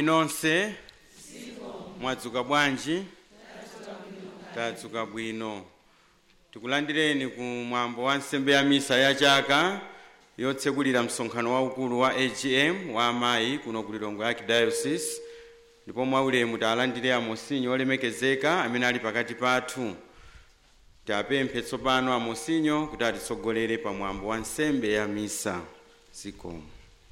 Moni nonse. Mwadzuka bwanji? Tadzuka bwino. Tikulandireni ku mwambo wa nsembe ya misa ya chaka yotsekulira msonkhano waukulu wa AGM wa amayi kuno ku Lilongwe Archdiocese. Ndipo mwaulemu talandire amosinyo olemekezeka amene ali pakati pathu. Tapemphe tsopano amosinyo kuti atitsogolere pa mwambo wa nsembe ya misa. Zikomo.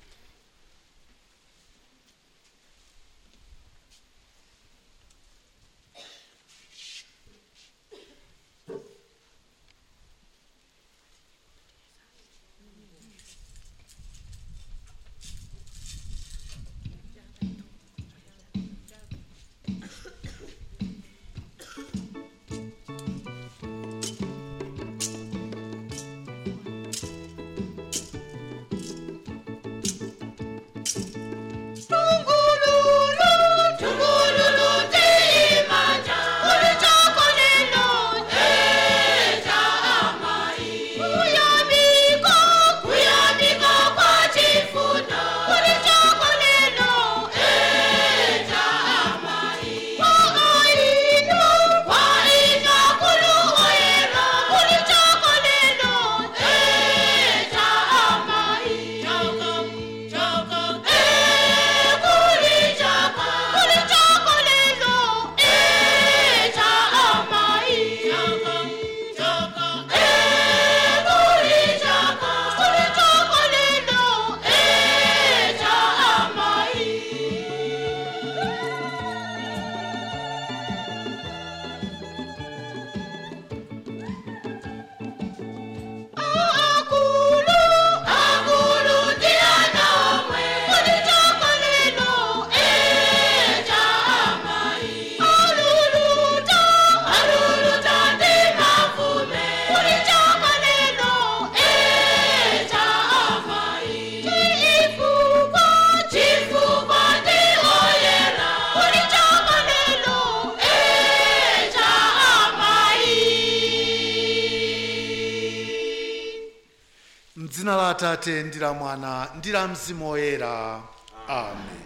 M'dzina la Atate ndi la Mwana ndi la Mzimu Woyera. Amen.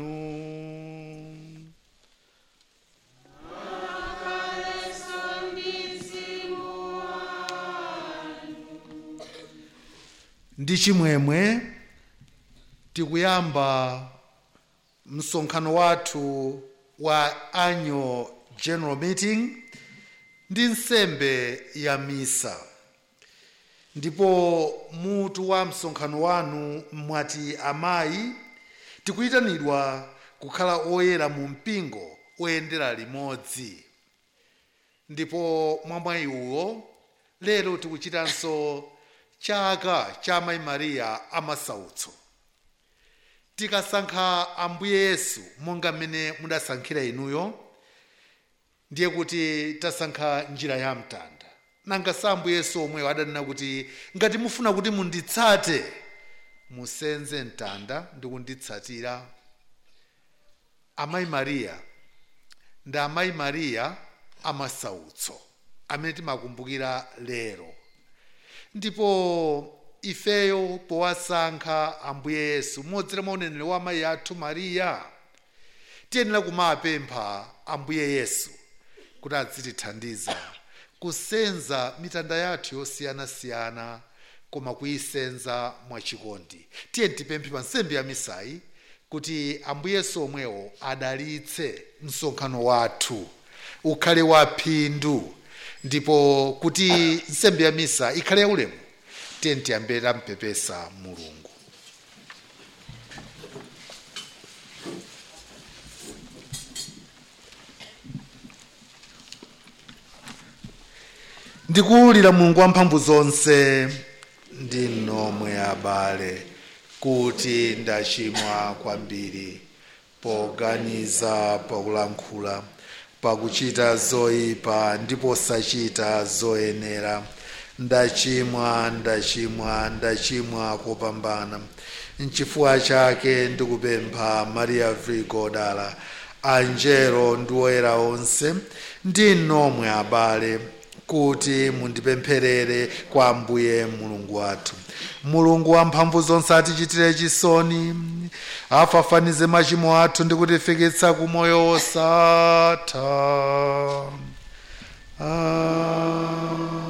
Ndi chimwemwe tikuyamba msonkhano wathu wa annual general meeting ndi nsembe ya misa. Ndipo mutu wa msonkhano wanu mwati amayi tikuyitanidwa kukhala oyera mu mpingo oyendera limodzi. Ndipo mwamwayi uwo lero tikuchitanso chaka cha Mayi Mariya amasautso. Tikasankha Ambuye Yesu monga mmene mudasankhira inuyo, ndiye kuti tasankha njira ya mtanda. Nanga Ambuye Yesu omweyo adanena kuti ngati mufuna kuti munditsate musenze mtanda ndi kunditsatira. Amayi Mariya ndi Amayi Mariya amasautso amene timakumbukira lero. Ndipo ifeyo powasankha Ambuye Yesu modzera mwa uneneri wa amayi athu Mariya, tiyenera kumapempha Ambuye Yesu kuti adzitithandiza kusenza mitanda yathu yosiyanasiyana koma kuyisenza mwachikondi. Tiye tipemphe pa nsembe ya misayi kuti Ambuye Yesu omwewo adalitse msonkhano wathu ukhale waphindu, ndipo kuti nsembe ya misa ikhale yaulemu. Tiye tiyambe tampepesa Mulungu. Ndikuwulira Mulungu wamphamvu zonse ndi nomwe abale kuti ndachimwa kwambiri poganiza, pakulankhula, pakuchita zoyipa ndi posachita zoyenera. Ndachimwa kopambana. N'chifukwa chake ndikupempha Maria Vrigodala, angelo ndi oyera onse ndi nomwe abale kuti mundipempherere kwa Ambuye Mulungu wathu. Mulungu wamphamvu zonse atichitire chisoni, afafanize machimo athu ndi kutifikitsa ku moyo wosatha. Amen.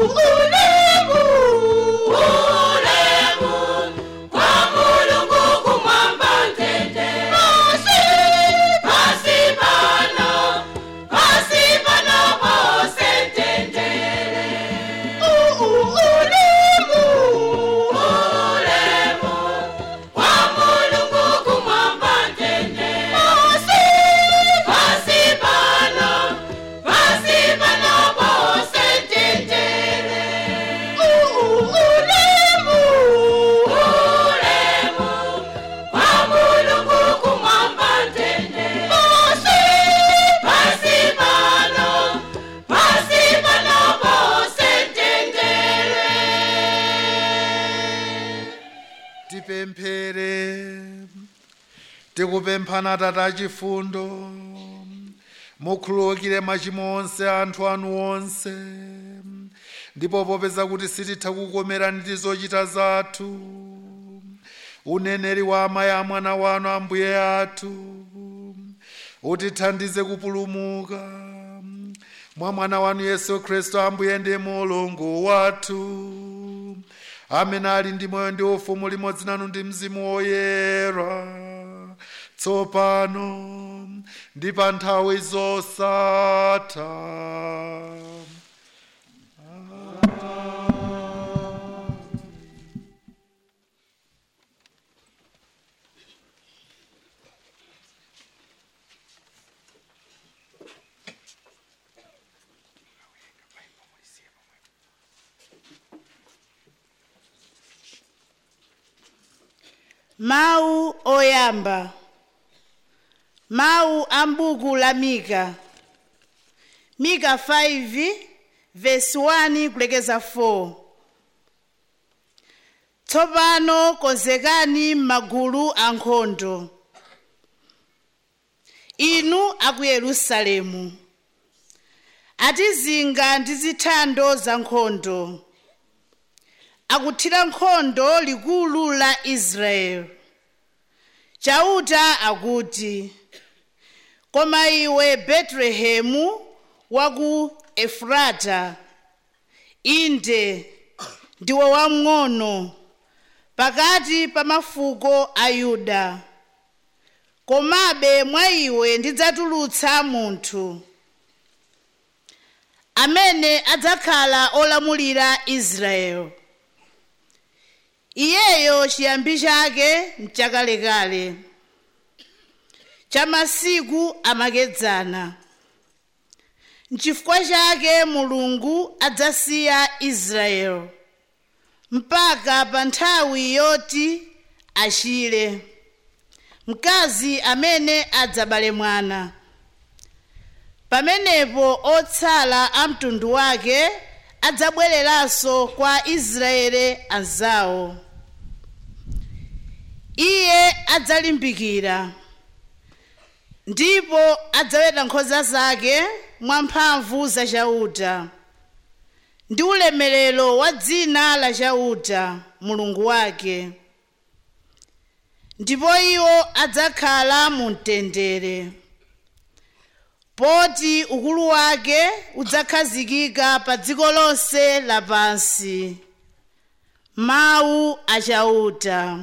tikupemphana Tata chifundo mukhululukire machimo onse anthu anu onse, ndipo popeza kuti sititha kukomerani ndi zochita zathu, uneneri wa amayi a mwana wanu Ambuye athu utithandize kupulumuka mwa mwana wanu Yesu Khristu Ambuye ndi Mulungu wathu, amene ali ndi moyo ndi ufumu limodzi nanu ndi Mzimu Woyera, tsopano ndi pa nthawi zosatha. Mawu oyamba. Mawu a m'buku la Mika. Mika 5 verse 1 kulekeza 4. Tsopano konzekani magulu ankhondo, inu aku Yerusalemu, atizinga ndi zithando za nkhondo, akuthira nkhondo likulu la Israeli. Chauta akuti, koma iwe Betlehemu wa ku Efrata, inde ndiwe wamng'ono pakati pa mafuko a Yuda, komabe mwa iwe ndidzatulutsa munthu amene adzakhala olamulira Israeli. Iyeyo chiyambi chake mchakalekale, cha masiku amakedzana. N'chifukwa chake Mulungu adzasiya Israeli mpaka pa nthawi yoti achire, mkazi amene adzabale mwana. Pamenepo otsala a mtundu wake adzabwereranso kwa Israeli anzawo. Iye adzalimbikira ndipo adzaweta nkhosa zake mwamphamvu za chauta ndi ulemerero wa dzina la chauta Mulungu wake. Ndipo iwo adzakhala mu mtendere, poti ukulu wake udzakhazikika pa dziko lonse lapansi. Mawu a chauta.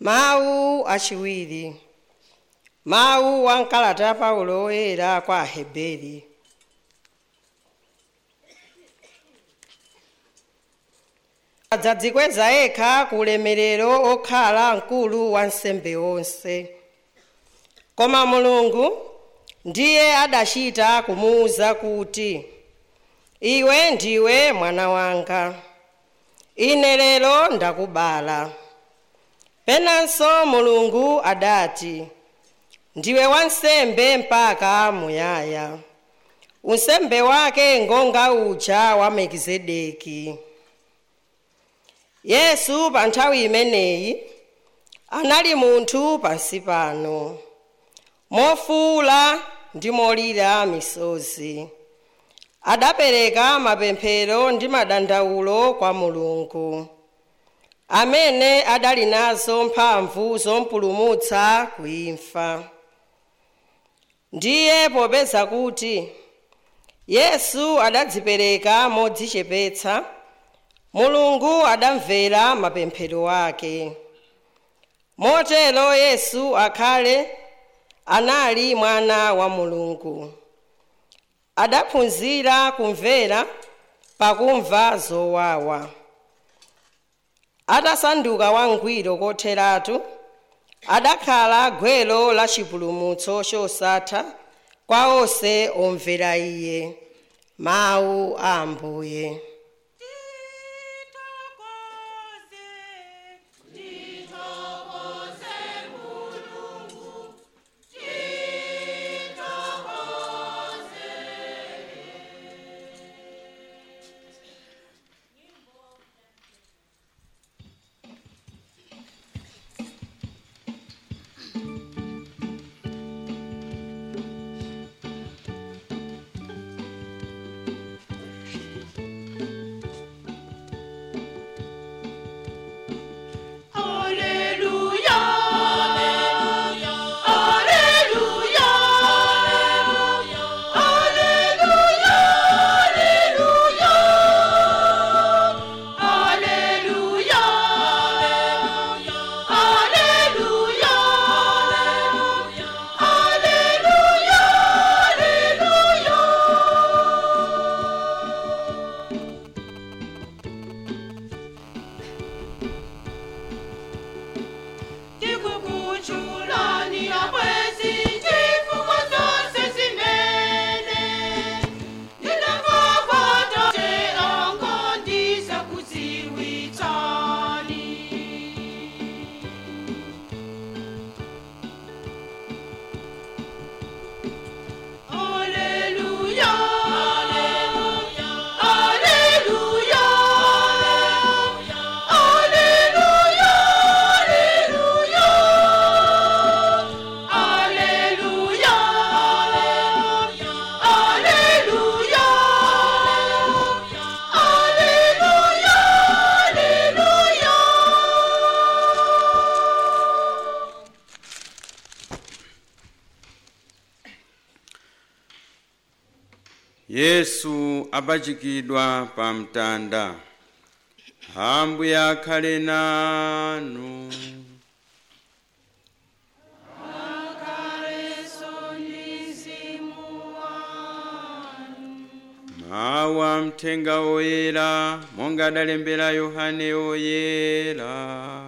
Mawu achiwiri. Mawu wa mkalata ya Paulo woyera kwa Aheberi. Adzadzikweza yekha ku ulemerero okhala mkulu wa nsembe onse. Koma Mulungu ndiye adachita kumuwuza kuti, iwe ndiwe mwana wanga, ine lero ndakubala. Penanso Mulungu adati, ndiwe wansembe mpaka muyaya, unsembe wake ngonga uja wa Melkizedeki. Yesu pa nthawi imeneyi anali munthu pansi pano, mofuwula ndi molira misozi. Adapereka mapemphero ndi madandawulo kwa Mulungu, amene adali nazo mphamvu zompulumutsa ku imfa. Ndiye popeza kuti Yesu adadzipereka modzichepetsa, Mulungu adamvera mapemphero ake. Motero Yesu akhale anali mwana wa Mulungu. Adaphunzira kumvera pakumva zowawa. Atasanduka wangwiro kotheratu, adakhala gwero la chipulumutso chosatha kwa onse omvera iye. Mawu a Ambuye. Yesu apachikidwa pa mtanda. Ambuye akhale nanu. Mawu a mthenga oyera monga adalembera Yohane oyera.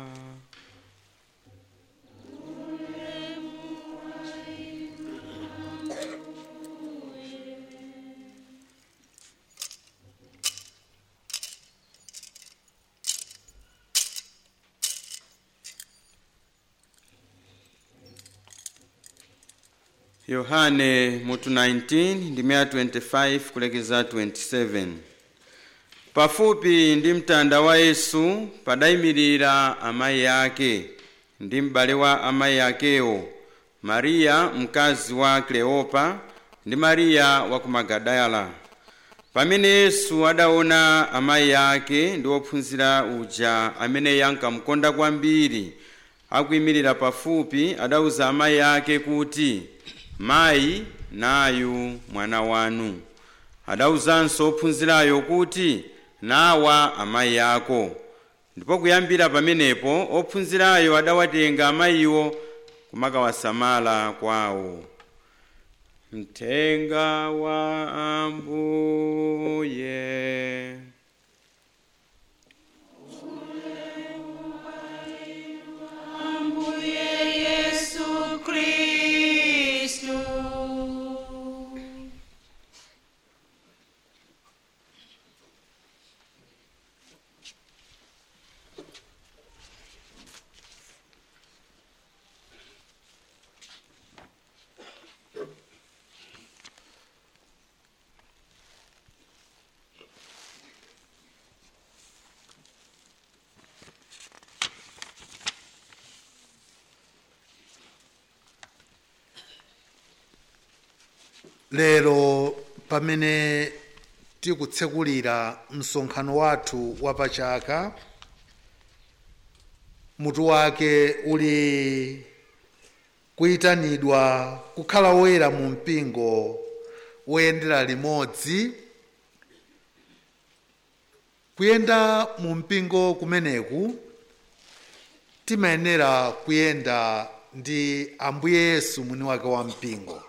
Yohane mutu 19 ndime 25 kulekeza 27. Pafupi ndi mtanda wa Yesu padayimirira amayi ake ndi m'bale wa amayi akewo, Mariya mkazi wa Kleopa ndi Mariya wa ku Magadala. Pamene Yesu adaona amayi ake ndi ophunzira uja amene yankamukonda kwambiri akuyimirira pafupi, adauza amayi ake kuti, mayi, nayu mwana wanu. Adauzanso ophunzirayo kuti, nawa amayi ako. ndipo kuyambira pamenepo ophunzirayo adawatenga amayiwo kumakawasamala kwawo. Mthenga wa Ambuye. Lero pamene tikutsekulira msonkhano wathu wapachaka, mutu wake uli kuyitanidwa kukhala woyera mu mpingo woyendera limodzi. Kuyenda mu mpingo kumeneku timayenera kuyenda ndi Ambuye Yesu mwini wake wa mpingo.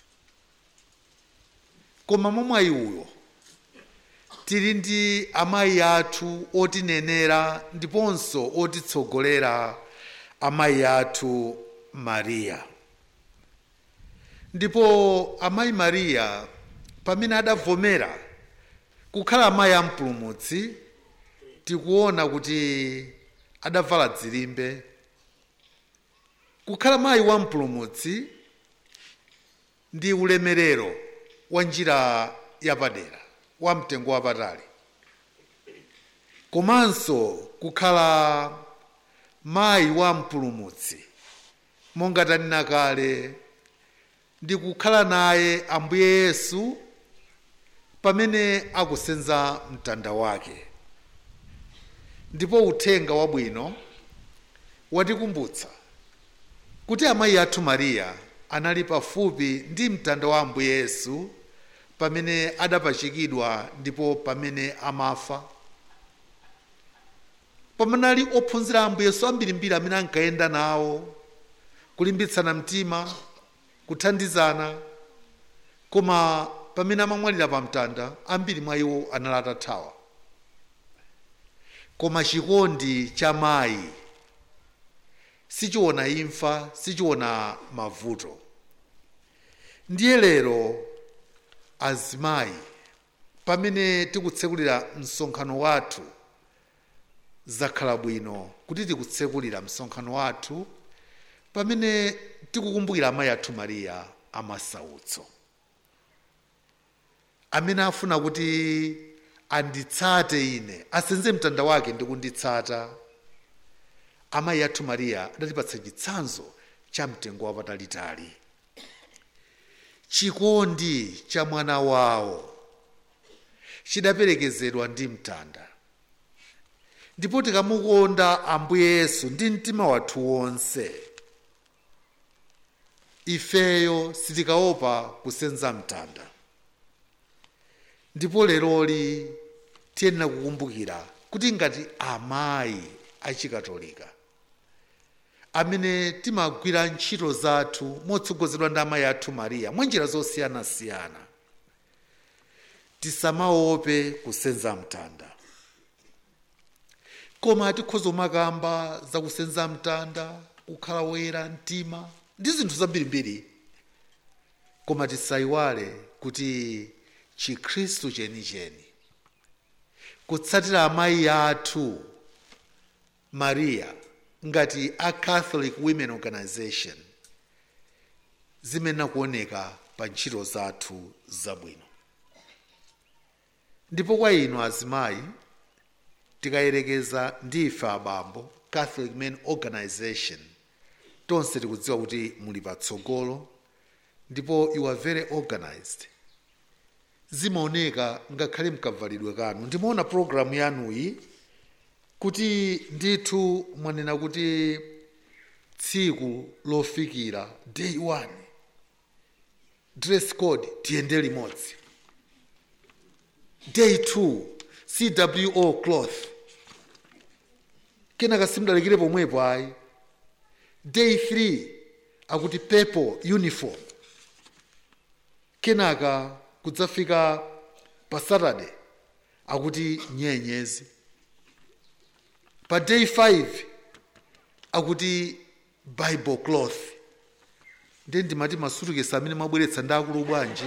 Koma momwe uyo tili ndi amayi athu otinenera ndiponso otitsogolera, amayi athu Mariya. Ndipo amayi Mariya pamene adavomera kukhala amayi ampulumutsi, tikuona kuti adavala dzilimbe. Kukhala mayi wa mpulumutsi ndi ulemerero wa njira yapadera, wa mtengo wapatali. Komanso kukhala mayi wa mpulumutsi, monga tanena kale, ndi kukhala naye Ambuye Yesu pamene akusenza mtanda wake. Ndipo uthenga wabwino watikumbutsa kuti amayi athu Mariya anali pafupi ndi mtanda wa Ambuye Yesu pamene adapachikidwa ndipo pamene amafa. Pamanali ophunzira Ambuye Yesu ambirimbiri amene ankayenda nawo, kulimbitsana mtima, kuthandizana. Koma pamene amamwalira pa mtanda, ambiri mwa iwo anali atathawa. Koma chikondi cha mayi sichiona imfa, sichiona mavuto. Ndiye lero azimayi pamene tikutsekulira msonkhano wathu, zakhala bwino kuti tikutsekulira msonkhano wathu pamene tikukumbukira amayi athu Mariya amasautso, amene afuna kuti anditsate ine, asenze mtanda wake ndi kunditsata. Amayi athu Mariya adatipatsa chitsanzo cha mtengo wapatalitali, chikondi cha mwana wawo chidaperekezedwa ndi mtanda. Ndipo tikamukonda Ambuye Yesu ndi mtima wathu wonse, ifeyo sitikaopa kusenza mtanda. Ndipo leroli tiyenera kukumbukira kuti ngati amayi achikatolika amene timagwira ntchito zathu motsogozedwa ndi amayi athu Mariya mwanjira zosiyanasiyana, tisamaope kusenza mtanda. Koma tikhoza makamba za kusenza mtanda, kukhala woyera mtima ndi zinthu zambirimbiri. Koma tisayiwale kuti Chikhristu chenicheni, kutsatira amayi athu Mariya ngati a Catholic Women Organization, zimene kuoneka pa ntchito zathu zabwino. Ndipo kwa inu azimayi, tikayerekeza ndife abambo, Catholic Men Organization, tonse tikudziwa kuti muli patsogolo ndipo you are very organized. Zimaoneka ngakhale mkavalidwe kanu. Ndimaona programu yanuyi kuti ndithu mwanena kuti tsiku lofikira day 1 dress code tiyende limodzi, day 2 CWO cloth, kenaka simudalekire pomwepo ayi. Day 3 akuti purple uniform, kenaka kudzafika pa Saturday akuti nyenyezi. Pa day 5 akuti Bible cloth. Ndiye ndimati masutukesi amene mwabweretsa ndi akulu bwanji.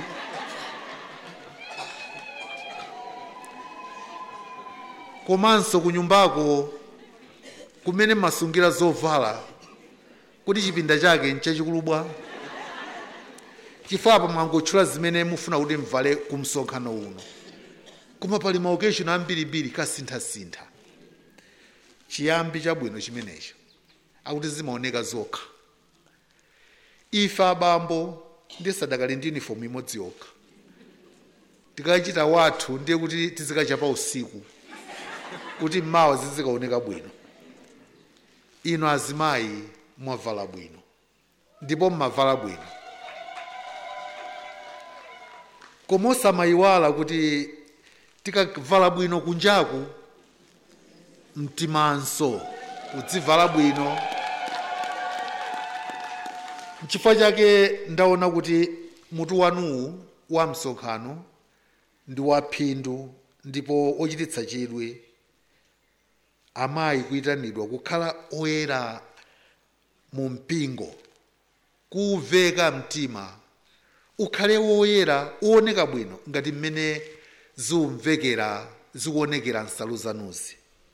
Komanso kunyumbako kumene masungira zovala kuti chipinda chake nchachikulu bwa. Chifukwa mwangotchula zimene mufuna kuti mvale ku msonkhano uno, koma pali maokeshoni ambirimbiri kasinthasintha. Chiyambi chabwino chimenecho akuti zimaoneka zokha. Ife abambo ndiye sadakali ndi uniform imodzi yokha, tikachita wathu ndiye kuti tizikachapa usiku kuti mmawa zizikaoneka bwino. Ino azimayi mwavala bwino ndipo mmavala bwino, koma osamayiwala kuti tikavala bwino kunjaku mtimanso udzivala bwino. N'chifukwa chake ndaona kuti mutu wanuwu wa msonkhano ndi waphindu ndipo ochititsa chidwi. Amayi kuyitanidwa kukhala oyera mu mpingo, kuveka mtima, ukhale woyera uoneka bwino ngati mmene zikuonekera nsalu zanuzi.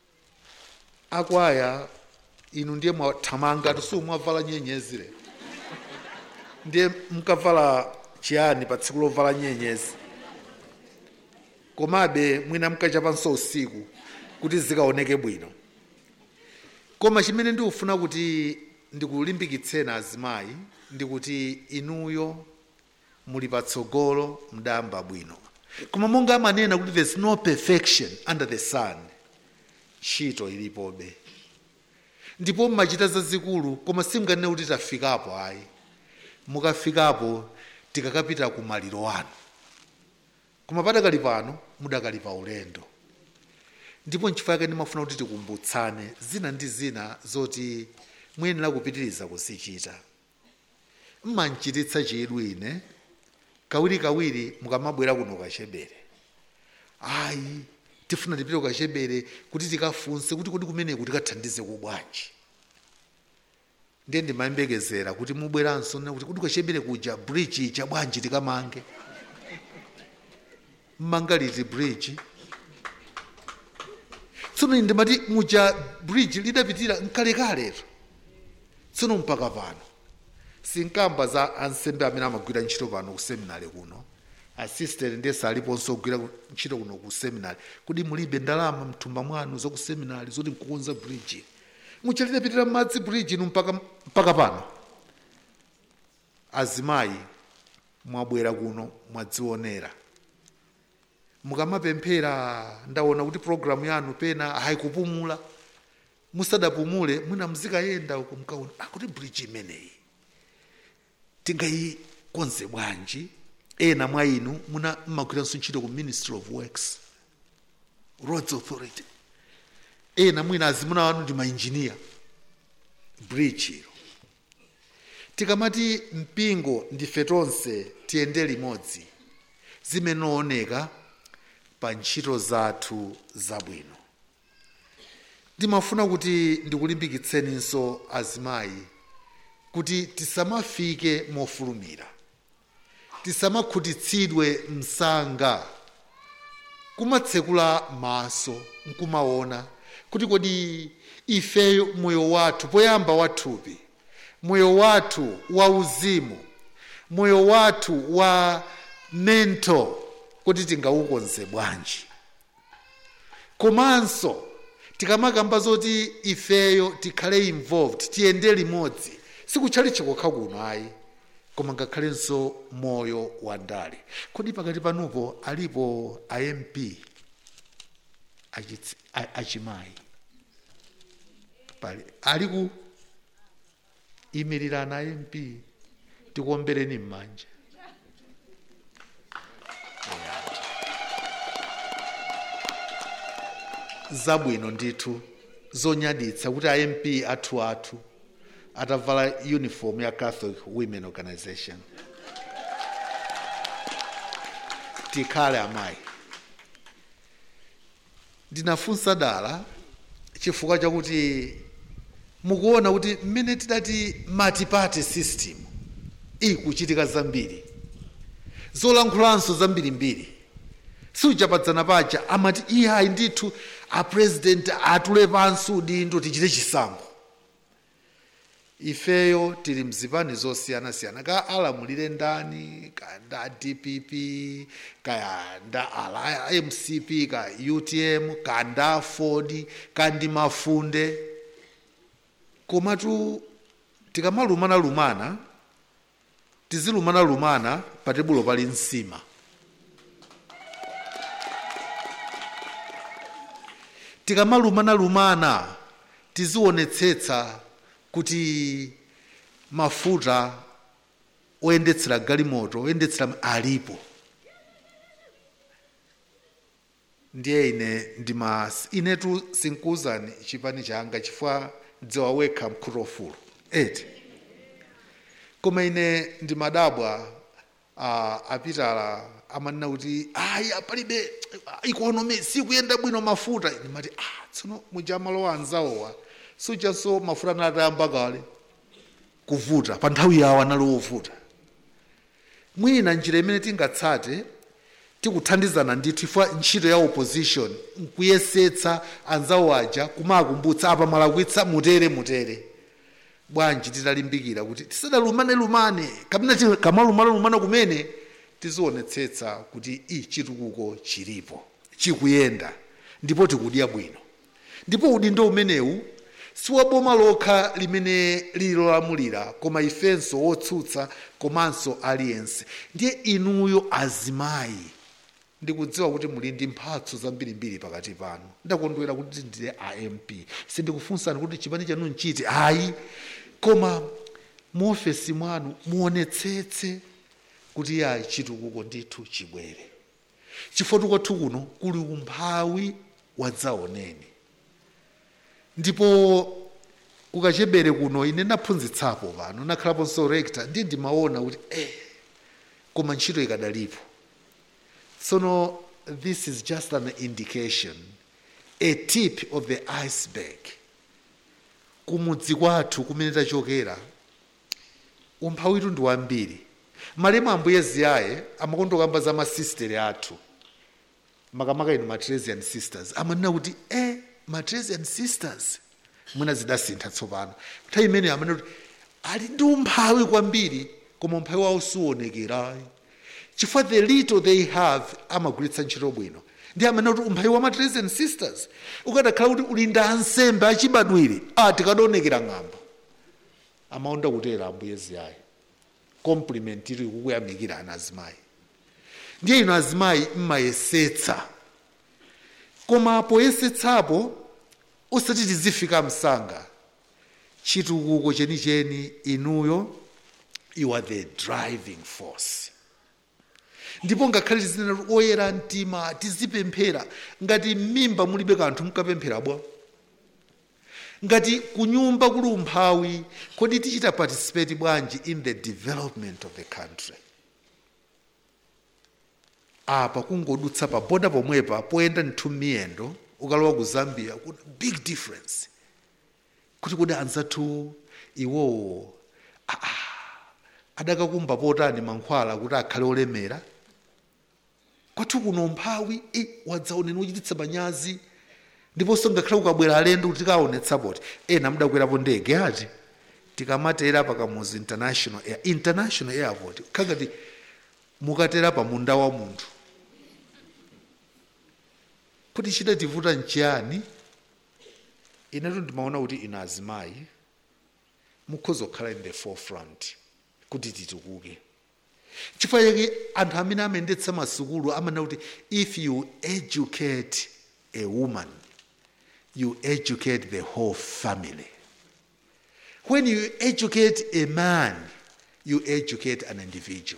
Akwaya inu ndiye mwathamanga tusu mwavala nyenyezi, ndiye mkavala chiyani pa tsiku lovala nyenyezi? Komabe mwina mkachapanso usiku kuti zikaoneke bwino. Koma chimene ndikufuna kuti ndikulimbikitseni azimayi ndikuti inuyo muli patsogolo, mdayamba bwino. Koma monga amanena kuti there's no perfection under the sun, ntchito ilipobe. Ndipo mmachita zazikulu koma simnganene kuti tafikapo ayi. Mukafikapo tikakapita ku maliro anu, koma padakali pano mudakali pa ulendo. Ndipo n'chifukwa chake ndimafuna kuti tikumbutsane zina ndi zina zoti muyenera kupitiriza kuzichita. Mmanchititsa chidwi ine kawirikawiri mukamabwera kuno Kachebere. Ayi, tifuna tipite Kachebere kuti tikafunse kuti kodi kumeneku tikathandize kubwanji. Ndiye ndimayembekezera kuti mubweranso kuti kuti Kachebere kuja bridge cha bwanji tikamange. Mmangaliti bridge. Tsono ndimati muja bridge lidapitira nkalekale. Tsono mpaka pano sinkamba za ansembe amene amagwira ntchito pano ku seminari kuno. Assistant ndiye saliponso kugwira ntchito kuno ku seminari. Kodi mulibe ndalama mthumba mwanu zo ku seminari zoti nkukonza bridge. Muja lidapitira madzi bridge mpaka pano. Azimayi mwabwera kuno mwadzionera. Mukamapemphera ndaona kuti programu yanu pena haikupumula. Musadapumule mwina mzikayenda uko mkaona kuti bridge imeneyi tingayikonze bwanji. Ena mwa inu muna mmagwiranso ntchito ku Ministry of Works, Roads Authority. Ena mwina azimuna wanu ndi mainjiniya. Bridge ilo tikamati mpingo ndife tonse tiyende limodzi zimenooneka pa ntchito zathu zabwino. Ndimafuna kuti ndikulimbikitseninso azimayi kuti tisamafike mofulumira, tisamakhutitsidwe msanga, kumatsekula maso nkumaona kuti kodi ifeyo moyo wathu poyamba wathupi, moyo wathu wa uzimu, moyo wathu wa mental kuti tingaukonze bwanji. Komanso tikamakamba zoti ifeyo tikhale involved, tiyende limodzi, sikutchali chikokha kuno ayi, koma ngakhalenso moyo wa ndale. Kodi pakati panupo alipo IMP achimayi pali aliku imirirana IMP tikuombereni m'manja. Zabwino ndithu, zonyaditsa kuti amp athu atavala uniform ya Catholic Women Organization. Tikhale amayi. Ndinafunsa dala chifukwa chakuti mukuona kuti mmene tidati multi-party system ikuchitika zambiri, zolankhulanso zambirimbiri, siuchapadzana paja amati iye ayi ndithu a president atule pansi udindo tichite chisankho. Ifeyo tili mzipani zosiyanasiyana, ka alamulire ndani, ka nda DPP, ka nda MCP, ka UTM, ka nda Ford, ka ndi Mafunde. Komatu tikamalumana tizilumana pa tebulo pali nsima. Tikamalumana tizionetsetsa kuti mafuta oyendetsera galimoto oyendetsera alipo. Ndiye inetu sinkuzani chipani changa chifukwa dziwa wekha mkhutofulu eti. Koma ine ndimadabwa apitala amanena kuti ayi apalibe economy sikuyenda bwino mafuta. Ndimati tsono mujamalo anzawowa suchaso mafuta natayamba kale kuvuta pa nthawi yawo analovuta. Mwina njira imene tingatsate tikuthandizana ndithu ifwa ntchito ya opposition nkuyesetsa anzawo aja kumakumbutsa apa malakwitsa mutere. Bwanji titalimbikira kuti tisadalumane kapena kamalumana kumene tizionetsetsa kuti chitukuko chilipo chikuyenda ndipo tikudya bwino. Ndipo udindo umenewu siwaboma lokha limene lilolamulira koma ifenso wotsutsa komanso aliyense. Ndiye inuyo azimayi ndikudziwa kuti muli ndi mphatso zambirimbiri pakati panu. Ndakondwera kuti ndile AMP. Sindikufunsani kuti chipani chanu nchiti ayi, koma mu ofesi mwanu muonetsetse kuti chitukuko ndithu chibwere. Chifukwa kwathu kuno kuli umphawi wadzaoneni. Ndipo kukachebere kuno ine naphunzitsapo pano nakhalaponso rector ndimaona kuti koma ntchito ikadalipo. So this is just an indication, a tip of the iceberg. Kumudzi kwathu kumene tachokera umphawitu ndi wambiri. Malemu ambuye ziyaye amakondokamba za masistere athu makamaka inu Matresian sisters amanena kuti Matresian sisters mwina zidasintha tsopano. Nthawi imene amanena kuti ali ndi umphawi kwambiri koma umphawi wawo suonekera. Chifukwa the little they have amagwiritsa ntchito bwino. Ndi amanena kuti umphawi wa Matresian sisters ukadakhala kuti uli ndi ansembe achibadwire tikadaonekera ng'ambo. Amaonda kutera ambuye ziyaye. Compliment ili kukuyamikira ana azimayi. Ndiye ino azimayi mmayesetsa. Koma poyesetsapo usati tizifika msanga. Chitukuko chenicheni inuyo you are the driving force. Ndipo ngakhale tizinena oyera mtima tizipemphera ngati m'mimba mulibe kanthu mukapemphera bwa. Ngati kunyumba kuli umphawi kodi tichita participate bwanji in the development of the country. Apa kungodutsa pa boda pomwepa poenda nthu miyendo ukalowa ku Zambia kuna big difference. Kuti kodi anzathu iwo adakakumba potani mankhwala kuti akhale olemera. Kwathu kuno umphawi wadzaoneni uchititsa manyazi. Ndiponso ngakhale ukabwera alendo kuti tikaonetsa poti mudakwerapo ndege ati tikamatera pakamuzi international airport khangati mukatera pa munda wa munthu. Kuti chidativuta nchiyani? Inetu ndimaona kuti ina azimayi mukhoza kukhala in the forefront kuti titukuke. Chifukwa yake anthu amene amayendetsa masukulu amanena kuti if you educate a woman you educate the whole family. When you educate a man you educate an individual.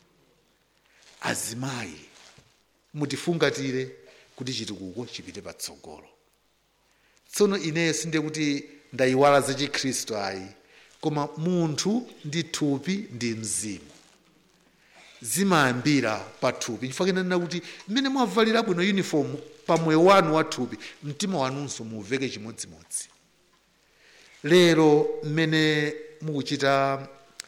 Azimayi mutifungatire kuti chitukuko chipite patsogolo. tsono ineyo sindiye kuti ndayiwala za chikhristu ayi, koma munthu ndi thupi ndi mzimu zimayambira pa thupi. Chifukwa kenanena kuti mmene mwavalira bwino uniform pa moyo wanu wa thupi, mtima wanunso muuveke chimodzimodzi. Lero mmene mukuchita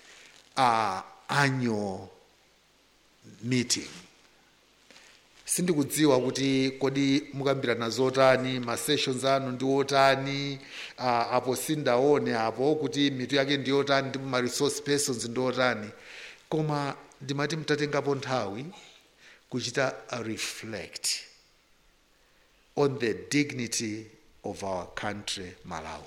annual meeting, sindikudziwa kuti kodi mukambirana zotani, ma sessions anu ndi otani, apo sindaone apo kuti mitu yake ndi otani ndipo ma resource persons ndi otani, koma ndimati mtatengapo nthawi kuchita reflect on the dignity of our country Malawi.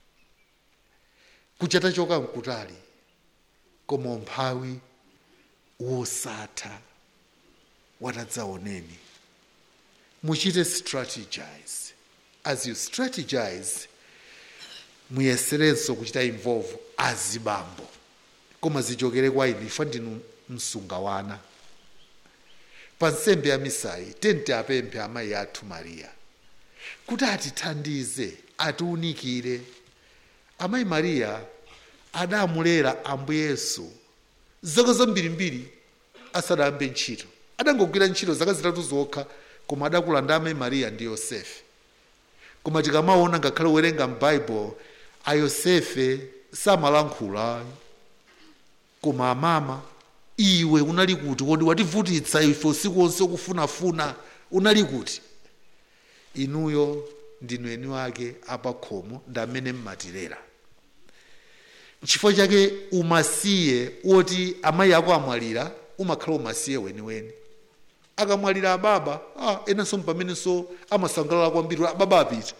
Kuchata choka mkutali koma mphawi wosatha watadzaoneni. Muchite strategize. As you strategize, muyeserenso kuchita involve azibambo, koma zichokere kwa inu, ifa ndinu msungawana. Pa nsembe ya misayi tente apemphe amayi athu Mariya kuti atithandize, atiunikire. Amayi Mariya adamulera Ambuye Yesu zaka zambirimbiri asadayambe ntchito. Adangogwira ntchito zaka zitatu zokha, koma adakulanda amayi Mariya ndi Yosefe. Koma tikamaona ngakhale uwerenga m'Bible, a Yosefe samalankhula. Koma amama, iwe unali kuti? Kodi wativutitsa ife usiku wonse kufunafuna, unali kuti? Inuyo ndinu eni wake apakhomo ndi amene mmatirera. Chifukwa chake umasiye woti amayi ako amwalira umakhala umasiye weniweni. Akamwalira ababa, enanso pamenenso amasangalala kwambiri, ababa apita.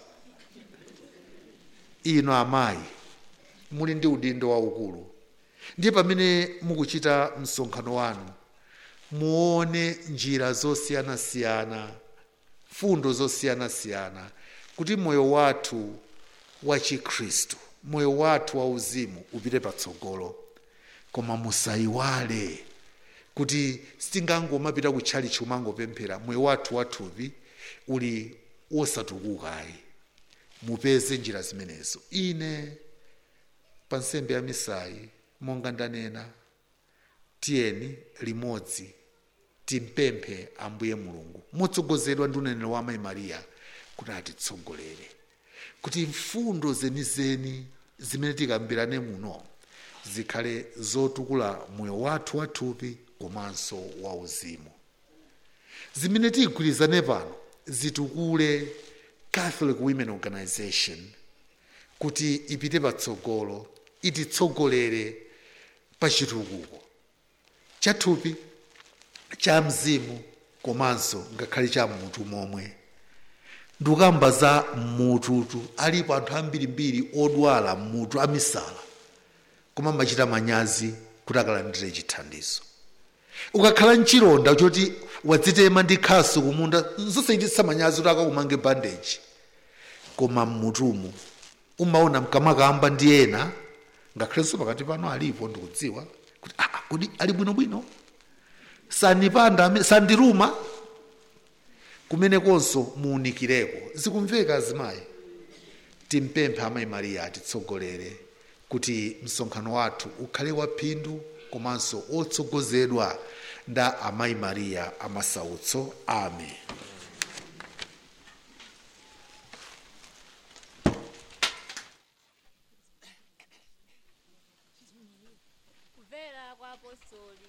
Ino amayi muli ndi udindo waukulu. Ndiye pamene mukuchita msonkhano wanu, muone njira zosiyanasiyana, fundo zosiyanasiyana, kuti moyo wathu wa Chikhristu, moyo wathu wa uzimu upite patsogolo. Koma musayiwale kuti sitingangomapita kutchali chumangopemphera, moyo wathu wathupi uli wosatukukayi. Mupeze njira zimenezo. Ine pa nsembe ya misayi, monga ndanena, tiyeni limodzi timpemphe Ambuye Mulungu motsogozedwa ndi unenero wa amayi Mariya kuti atitsogolere, kuti mfundo zenizeni zimene tikambirane muno zikhale zotukula moyo wathu wathupi komanso wauzimu. Zimene tigwirizane pano zitukule Catholic Women Organization kuti ipite patsogolo, ititsogolere pa chitukuko cha thupi, cha mzimu, komanso ngakhale cha mutu momwe. Ndikamba za mututu, alipo anthu ambirimbiri odwala mutu amisala, koma machita manyazi kuti akalandire chithandizo. Ukakhala nchironda choti wadzitema ndi khasu kumunda, nzosachititsa manyazi kuti akakumange bandage, koma mmutumu umaona mkamakamba ndi ena, ngakhalenso pakati pano alipo ndikudziwa kuti kodi ali bwinobwino, sanipanda, sandiruma. Kumene konso muunikireko. Zikumveka azimayi? Timpemphe amayi Mariya atitsogolere kuti msonkhano wathu ukhale waphindu komanso otsogozedwa nda amayi Mariya amasautso. Amen. Kuvera kwa apostoli.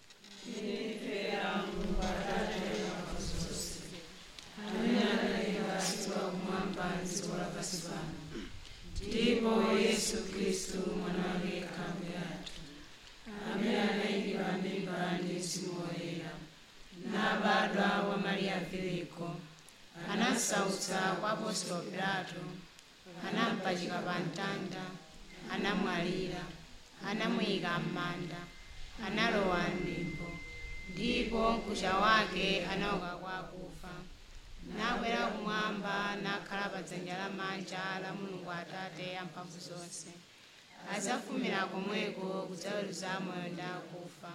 Ndipo Yesu Kristu mwana wake kambi yathu, amene anayikidwa mimba ndi Mzimu Woyera, nabadwa wa Mariya Viliko, anasautsa kwa apostolo Pilato, anampachika pa mtanda, anamwalira, anamuyika m'manda, analowa m'limbo, ndipo mkucha wake anauka kwa akufa, nakwera kumwamba, nakhala pa dzanja lamanja la Mulungu Atate amphamvu zonse. Azafumira komweko kudzaweruza amoyo ndi akufa.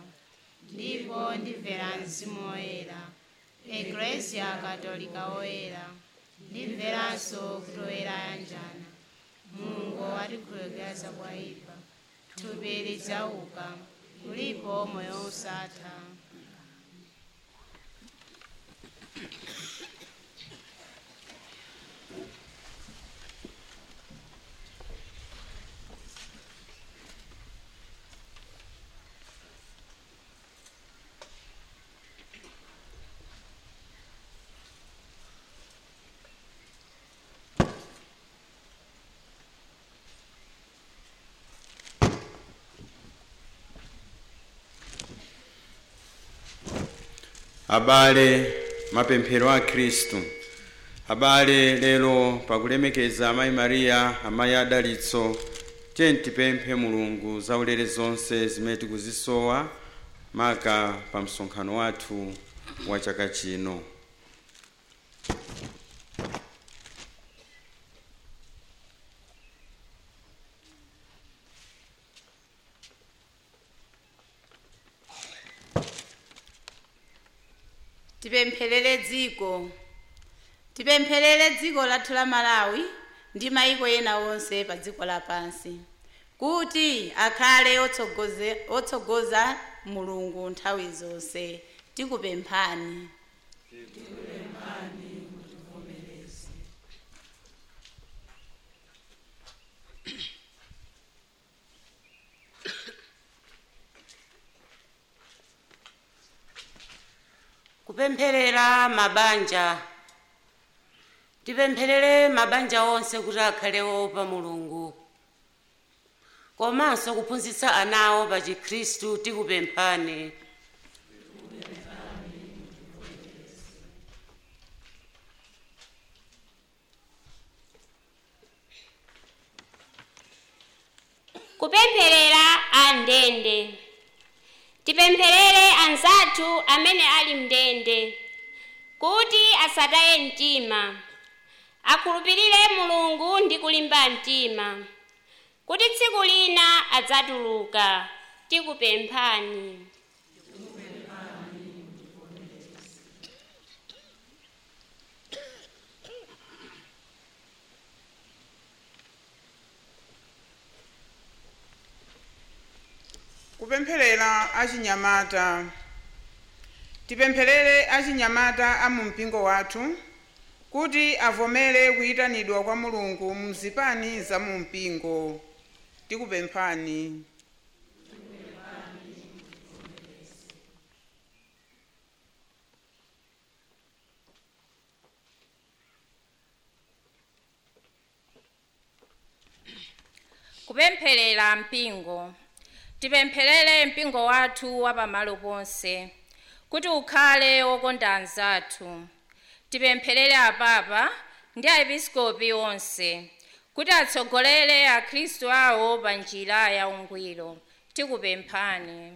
Ndipo ndimvera Mzimu Woyera, Eklesia Katolika woyera, ndimveranso kutoera yanjana mulungu atikhululukira kwa ipa thupi lidzauka kulipo moyo osatha. Abale mapemphero a Khristu. Abale lero pakulemekeza amayi Mariya amayi adalitso tipemphe Mulungu zaulere zonse zimene tikuzisowa maka pa msonkhano wathu wa chaka chino. tipempherere dziko lathu la Malawi ndi mayiko ena onse pa dziko lapansi kuti akhale otsogoza Mulungu nthawi zonse. Tikupemphani. Kupempherera mabanja. Tipempherere mabanja onse kuti akhale opa Mulungu. Komanso kuphunzitsa anawo pa Chikhristu. Tikupemphani. Kupempherera andende. Tipempherere anzathu amene ali mndende kuti asataye mtima, akhulupirire Mulungu ndi kulimba mtima, kuti tsiku lina adzatuluka. Tikupemphani. Kupempherera achinyamata. Tipempherere achinyamata a mu mpingo wathu kuti avomere kuyitanidwa kwa Mulungu mu zipani za mu mpingo. Tikupemphani. Kupempherera mpingo. Tipempherere mpingo wathu wa pamalo ponse kuti ukhale wokonda anzathu. Tipempherere apapa ndi aepiskopi onse kuti atsogolere akhristu awo pa njira ya ungwiro. Tikupemphani.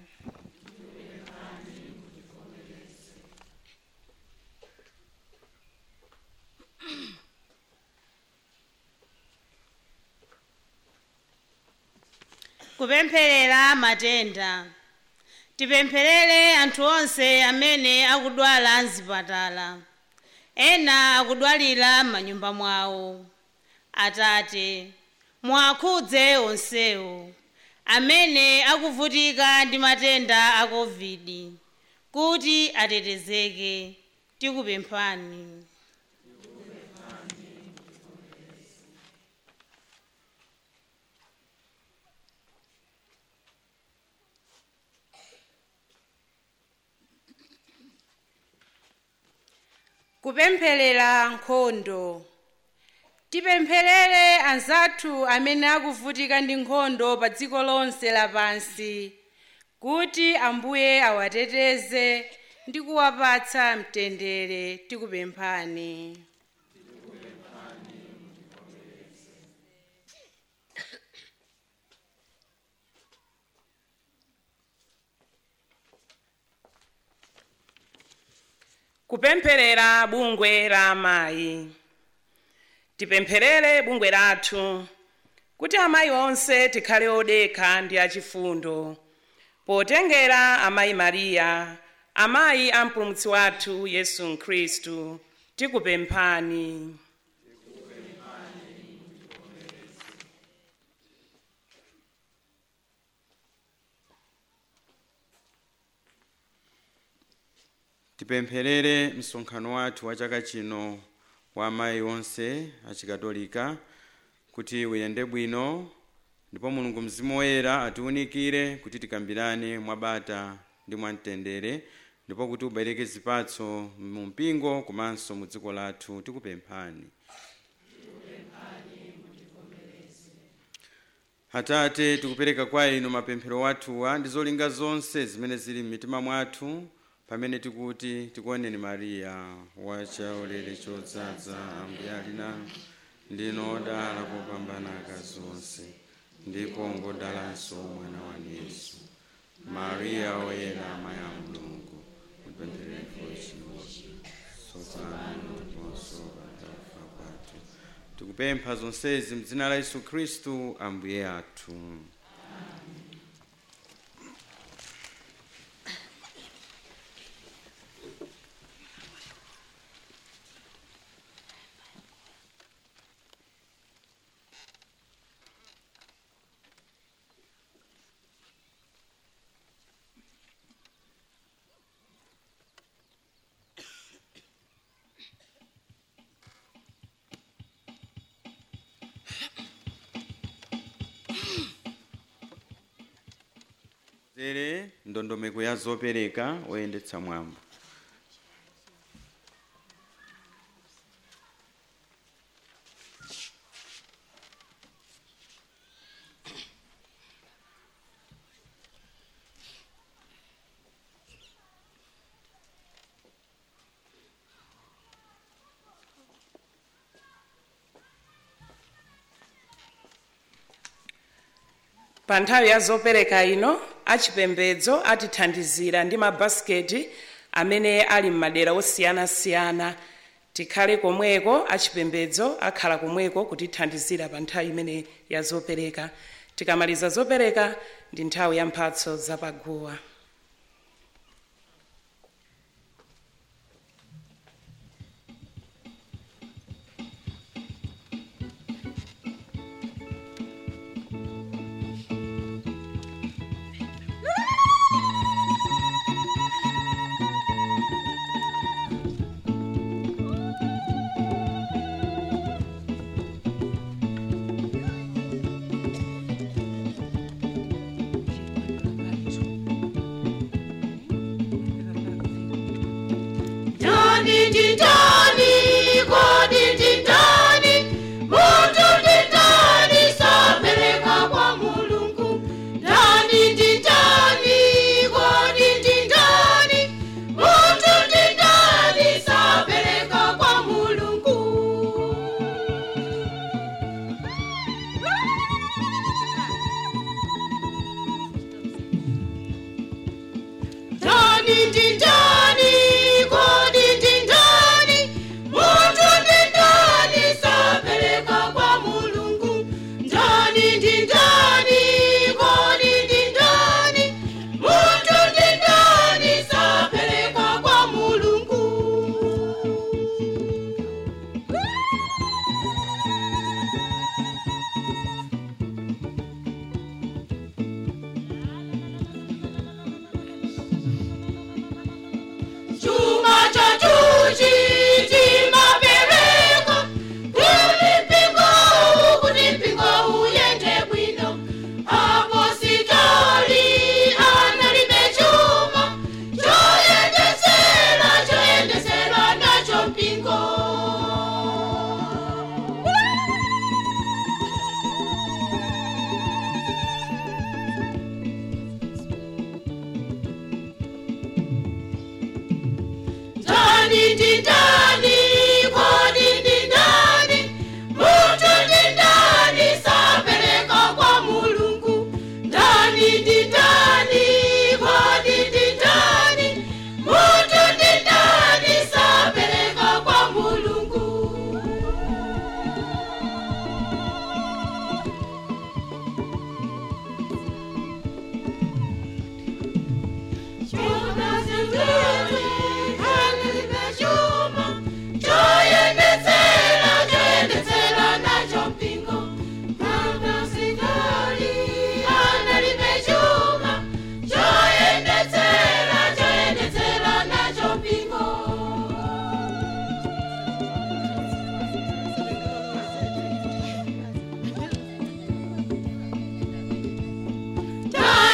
Kupempherera matenda. Tipempherere anthu onse amene akudwala mzipatala, ena akudwalira m'manyumba mwawo. Atate, muwakhudze onsewo amene akuvutika ndi matenda a COVID kuti atetezeke. Tikupemphani. Kupempherera nkhondo. Tipempherere anzathu amene akuvutika ndi nkhondo pa dziko lonse lapansi kuti Ambuye awateteze ndi kuwapatsa mtendere. Tikupemphani. Kupempherera bungwe la amayi. Tipempherere bungwe lathu kuti amayi onse tikhale odekha ndi achifundo potengera amayi Mariya, amayi a mpulumutsi wathu Yesu Khristu. Tikupemphani. tipempherere msonkhano wathu wa chaka chino wa amayi onse achikatolika kuti uyende bwino, ndipo Mulungu Mzimu Woyera atiunikire kuti tikambirane mwabata ndi mwamtendere, ndipo kuti ubereke zipatso mu mpingo komanso mu dziko lathu. Tikupemphani. Atate, tikupereka kwa inu mapemphero wathuwa ndi zolinga zonse zimene zili m'mitima mwathu pamene tikuti tikuoneni Mariya wachaulere chodzaza, Ambuye ali nanu, ndinu odala kopambana akazi onse, ndipo ngodalanso mwana wanu Yesu. Mariya woyera amayi a Mulungu, mutipempherere ife ochimwa, tsopano ndiponso pa kufa kwathu. Tikupempha zonsezi m'dzina la Yesu Khristu Ambuye athu. Zere ndondomeko ya zopereka oyendetsa mwambo. Pa nthawi ya zopereka ino, achipembedzo atithandizira ndi mabasiketi amene ali m'madera osiyanasiyana. Tikhale komweko, achipembedzo akhala komweko kutithandizira pa nthawi imene ya zopereka. Tikamaliza zopereka ndi nthawi ya mphatso zapaguwa. Chuma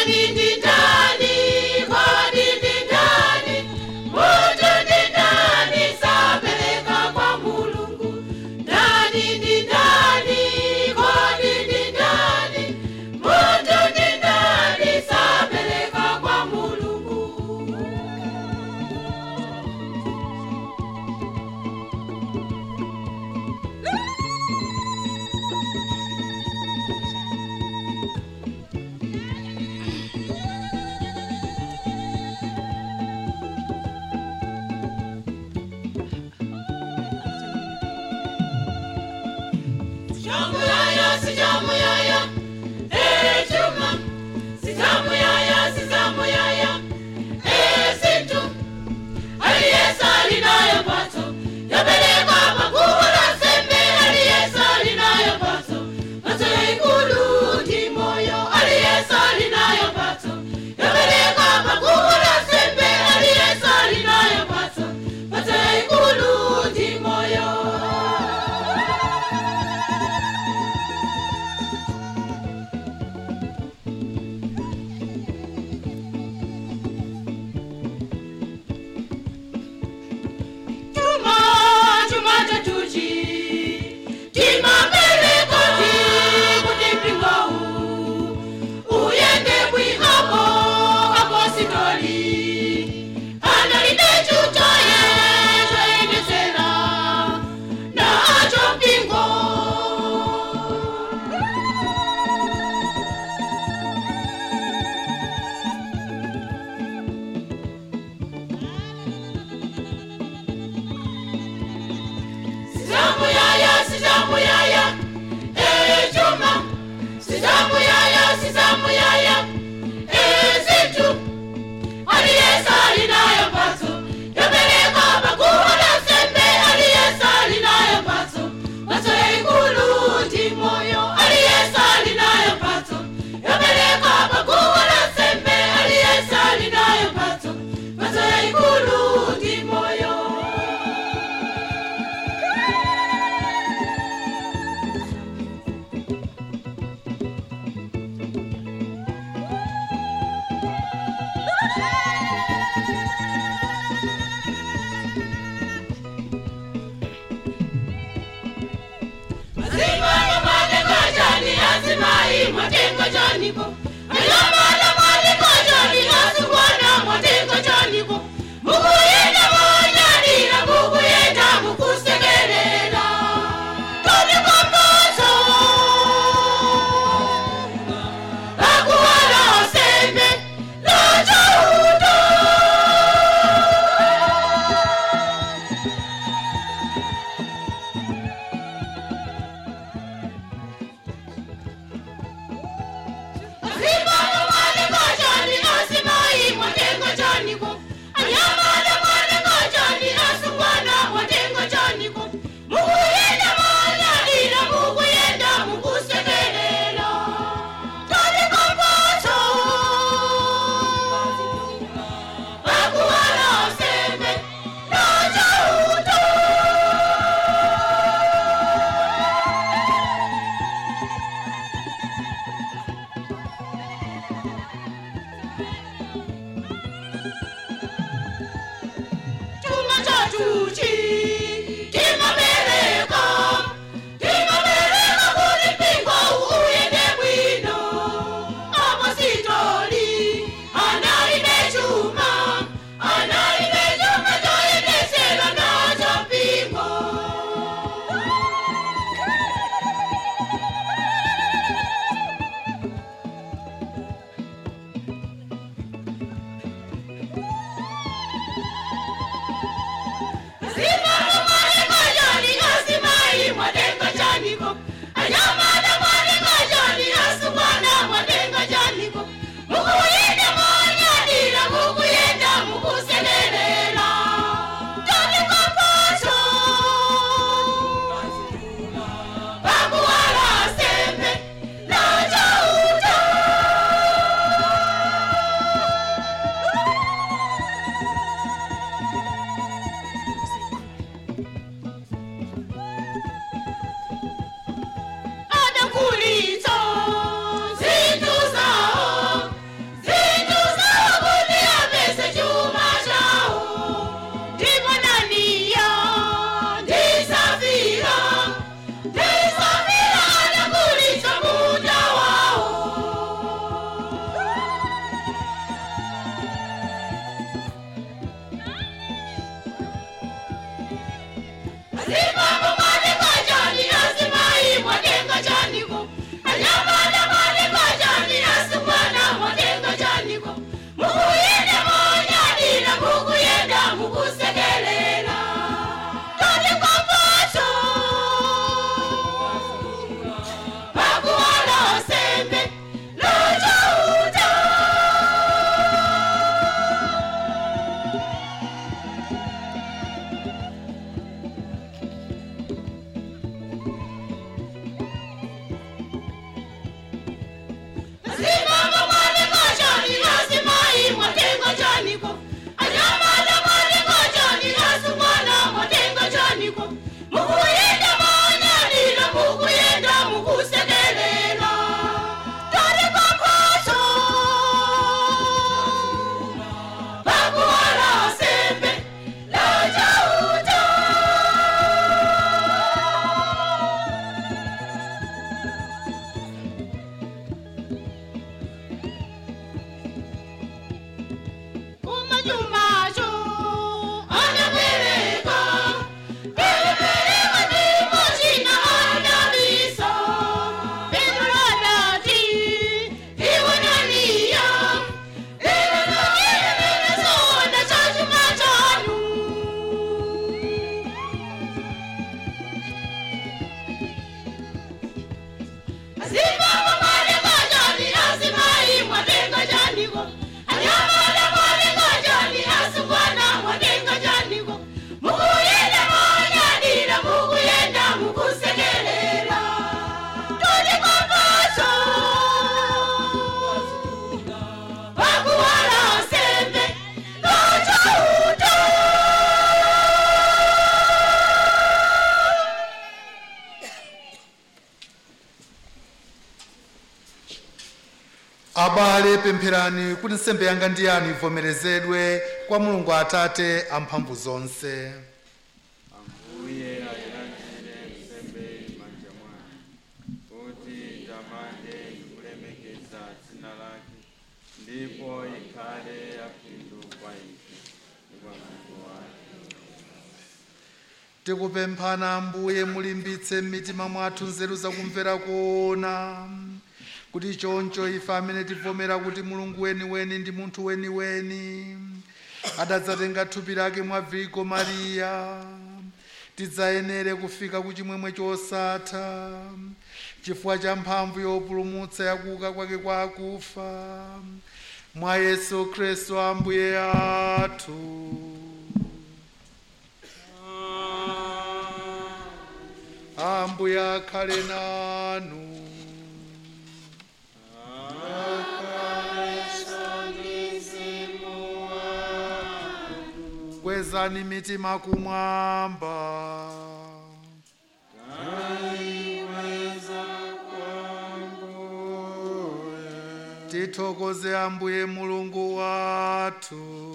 Viva chumacho anapereka pelepeleka ndipo china anabisa petuladati iwananiya iwenakilenezoda cha chuma chanu azimama malenga jani azimai mwalenga janiko anyamala mwalenga jani asungwana mwalenga janiko mukuyenda mwanyadira mukuyenda mukusekerera tuli mapaso pakuwala sembe nochauta abale pempherani kuti nsembe yanga ndi yanu ivomerezedwe kwa Mulungu Atate amphamvu zonse. Ambuye ayilandire nsembe m'manja mwanu kuti itamande ndi kulemekeza dzina lake ndipo ikhale yaphindu kwa ife ndi kwa mpingo wake. Tikupemphani Ambuye mulimbitse m'mitima mwathu nzeru zakumvera kuona kuti choncho ife amene tivomera kuti Mulungu weniweni ndi munthu weniweni adadzatenga thupi lake mwa Virgo Maria tidzayenere kufika ku chimwemwe chosatha chifukwa cha mphamvu yopulumutsa yakuuka kwake kwa akufa mwa Yesu Khristu Ambuye athu. Ambuye akhale nanu. Kwezani mitima kumwamba. Tithokoze Ambuye Mulungu wathu.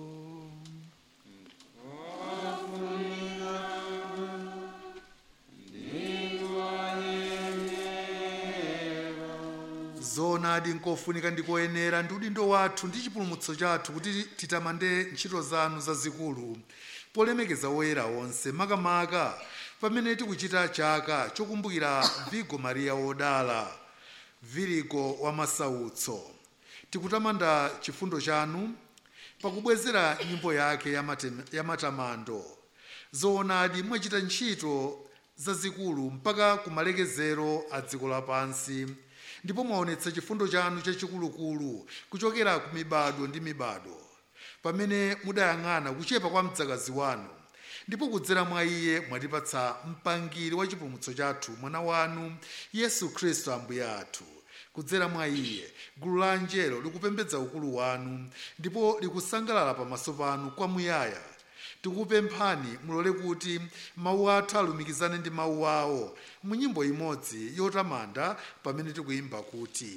Zoonadi nkofunika ndikoyenera ndi udindo wathu ndi chipulumutso chathu kuti titamande ntchito zanu zazikulu polemekeza woyera onse makamaka pamene tikuchita chaka chokumbukira Virgo Maria wodala Virgo wa masautso. Tikutamanda chifundo chanu pakubwezera nyimbo yake ya matamando. Zoonadi mwachita ntchito zazikulu mpaka kumalekezero a dziko lapansi ndipo mwaonetsa chifundo chanu chachikulukulu kuchokera ku mibado ndi mibado pamene mudayang'ana kuchepa kwa mdzakazi wanu ndipo kudzera mwa iye mwatipatsa mpangiri wa chipulumutso chathu mwana wanu Yesu Khristu Ambuye athu. Kudzera mwa iye gulu la anjelo likupembedza ukulu wanu ndipo likusangalala pamaso panu kwamuyaya. Tikupemphani mulole kuti mawu athu alumikizane ndi mawu awo mu nyimbo imodzi yotamanda pamene tikuyimba kuti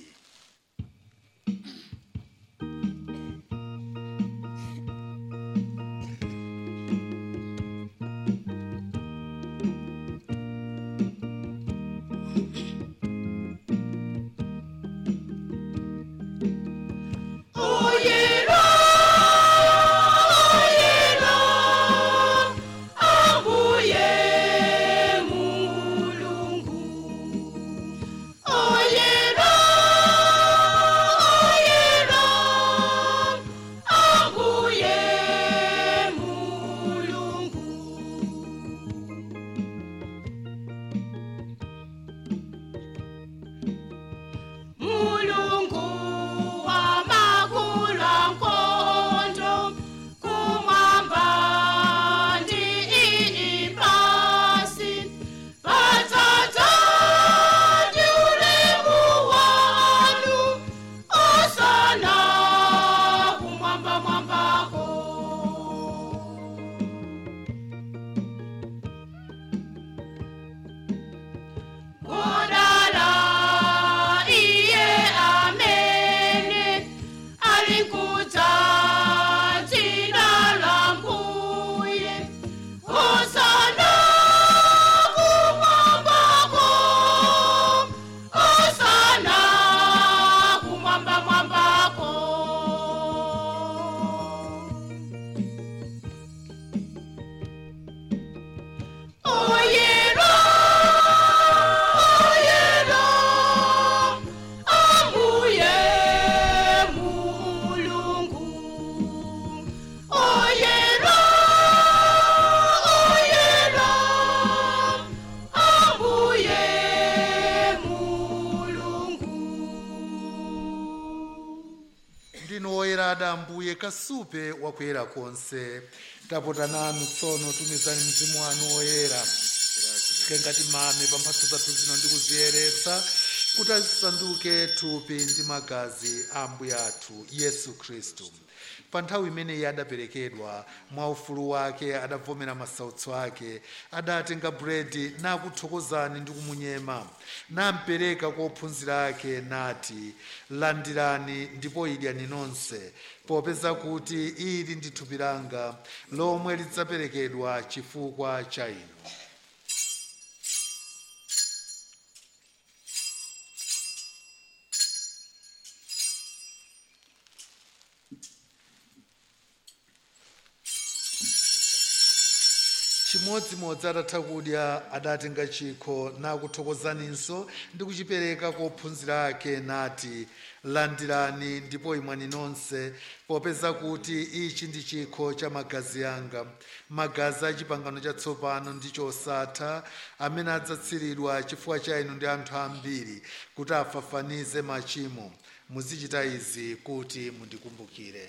Oh yeah. ndinu oyerada ambuye kasupe wakuyera konse. Tapota nanu tsono tumizani mzimu wanu oyera tike ngati mame pa mphatso zathu zino ndi kuziyeretsa kuti azisanduke thupi ndi magazi a ambuye athu Yesu Khristu. Pa nthawi imene iye adaperekedwa mwa ufulu wake adavomera masautso ake, adatenga buledi nakuthokozani ndi kumunyema nampereka kwa ophunzira ake nati, landirani ndipo idyani nonse, popeza kuti ili ndi thupi langa lomwe lidzaperekedwa chifukwa cha inu. Chimodzimodzi atatha kudya adatenga chikho nakuthokozaninso ndi kuchipereka kwa ophunzira ake nati, landirani ndipo imwani nonse, popeza kuti ichi ndi chikho cha magazi anga, magazi a chipangano chatsopano ndi chosatha, amene adzatsiridwa chifukwa cha inu ndi anthu ambiri kuti afafanize machimo. Muzichita izi kuti mundikumbukire.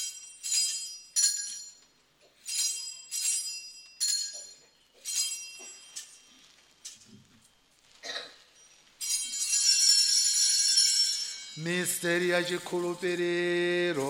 Misteri ya chikhulupiriro.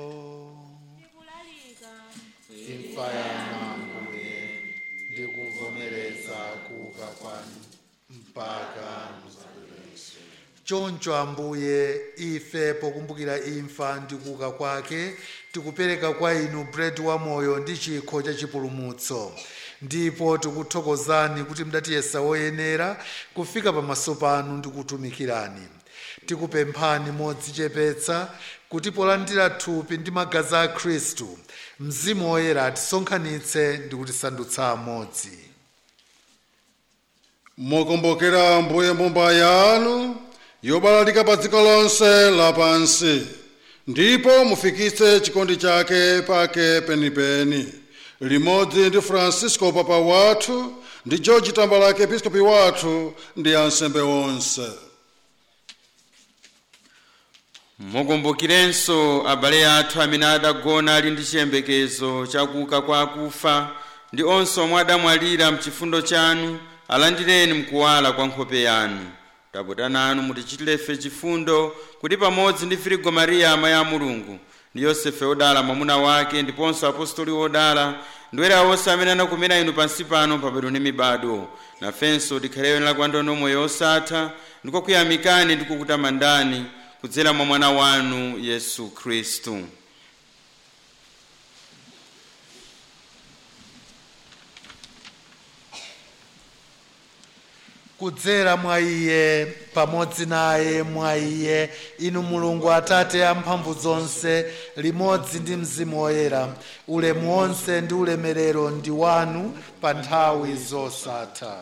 Imfa yanu Ambuye ndi kuvomereza kuuka kwanu mpaka muzabwerenso. Choncho Ambuye, ife pokumbukira imfa ndi kuuka kwake tikupereka kwa inu buledi wa moyo ndi chikho cha chipulumutso, ndipo tikuthokozani kuti mudatiyesa woyenera kufika pamaso panu ndi kutumikirani. Tikupemphani modzichepetsa kuti polandira thupi ndi magazi a Khristu, Mzimu Woyera atisonkhanitse ndi kutisandutsa amodzi. Mukumbukira Ambuye mbumba yanu yobalalika pa dziko lonse lapansi, ndipo mufikitse chikondi chake pake penipeni, limodzi ndi Francisco papa wathu ndi George Tambalake episkopi wathu ndi ansembe onse. Mukumbukirenso abale athu amene adagona ali ndi chiyembekezo chakuuka kwa akufa, ndi onse omwe adamwalira mchifundo chanu, alandireni mkuwala kwa nkhope yanu. Tapota nanu mutichitirefe chifundo kuti pamodzi ndi Virigo Mariya amayi a Mulungu ndi Yosefe wodala mwamuna wake, ndiponso apostoli wodala ndi oyera onse amene anakumira inu pansi pano pabadwo ndi mibado, nafenso tikhalewenera kwa ndono moyo osatha ndiko kuyamikani ndi kukutamandani kudzera mwa mwana wanu Yesu Khristu. Kudzera mwa iye, pamodzi naye mwa iye, inu Mulungu Atate amphamvu zonse, limodzi ndi Mzimu Woyera, ulemu wonse ndi ulemerero ndi wanu pa nthawi zosatha.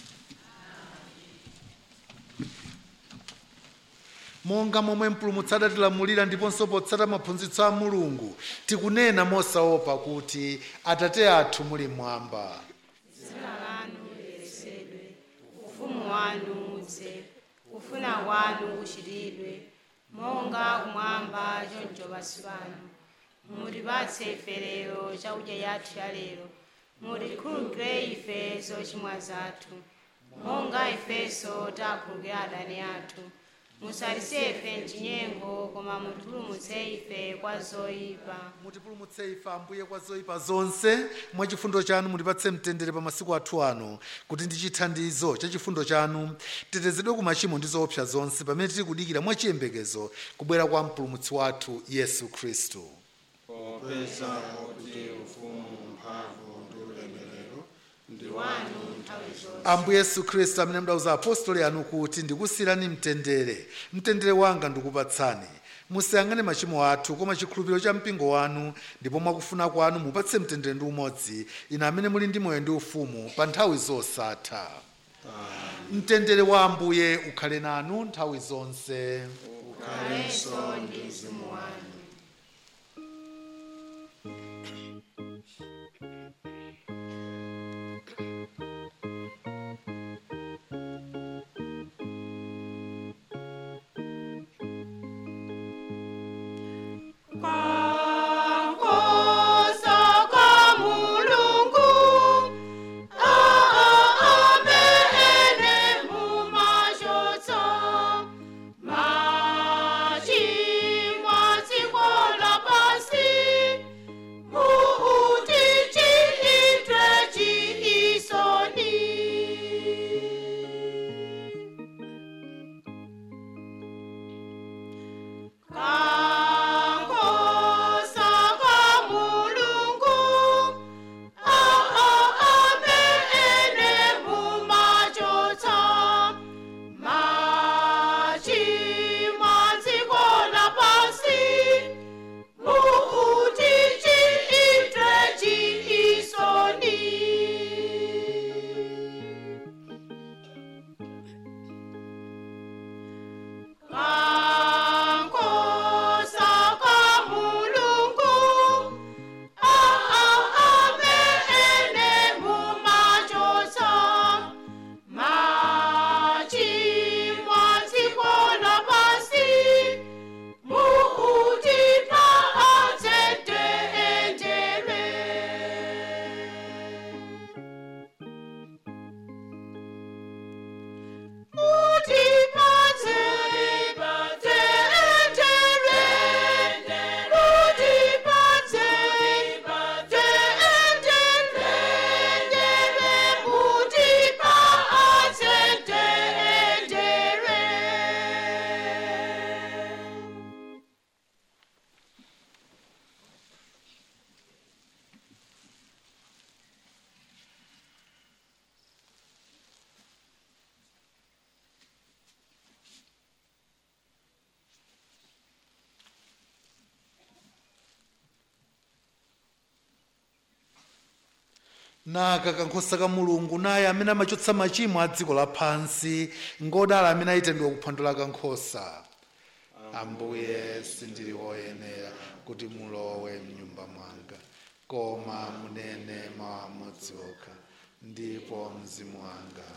Monga momwe mpulumutsi adatilamulira ndiponso potsata maphunzitso a Mulungu, tikunena mosaopa kuti Atate athu muli mmwamba, dzina lanu liyeretsedwe, ufumu wanu udze, kufuna kwanu kuchitidwe, monga kumwamba choncho pansi pano. Mutipatse ife lero chakudya chathu cha lero, mutikhululukire ife zochimwa zathu, monga ifenso takhululukira adani athu. Musatisiye ife m'chinyengo, koma mutipulumutse ife kwa zoyipa. Mutipulumutse ife Ambuye kwa zoyipa zonse, mwa chifundo chanu mutipatse mtendere pa masiku athu ano, kuti ndi chithandizo cha chifundo chanu titetezedwe ku machimo ndi zoopsa zonse pamene tili kudikira mwa chiyembekezo kubwera kwa mpulumutsi wathu Yesu Khristu. Popeza kuti ufumu, mphamvu ndi ulemerero ndi wanu nthawi zonse. Ambuye Yesu Khristu amene mudauza apostoli anu kuti ndikusiyirani mtendere, mtendere wanga ndikupatsani, musayang'ane machimo athu koma chikhulupiriro cha mpingo wanu, ndipo mwakufuna kwanu mupatse mtendere ndi umodzi, inu amene muli ndi moyo ndi ufumu pa nthawi zosatha. Mtendere wa Ambuye ukhale nanu nthawi zonse. Ukhalenso ndi mzimu wanu. naka kankhosa ka mulungu naye amene amachotsa machimo a dziko lapansi, ngodala amene ayitendwa kuphwando la kankhosa. Ambuye sindili woyenera kuti mulowe mnyumba mwanga, koma munene mawu amodzi okha ndipo mzimu wanga.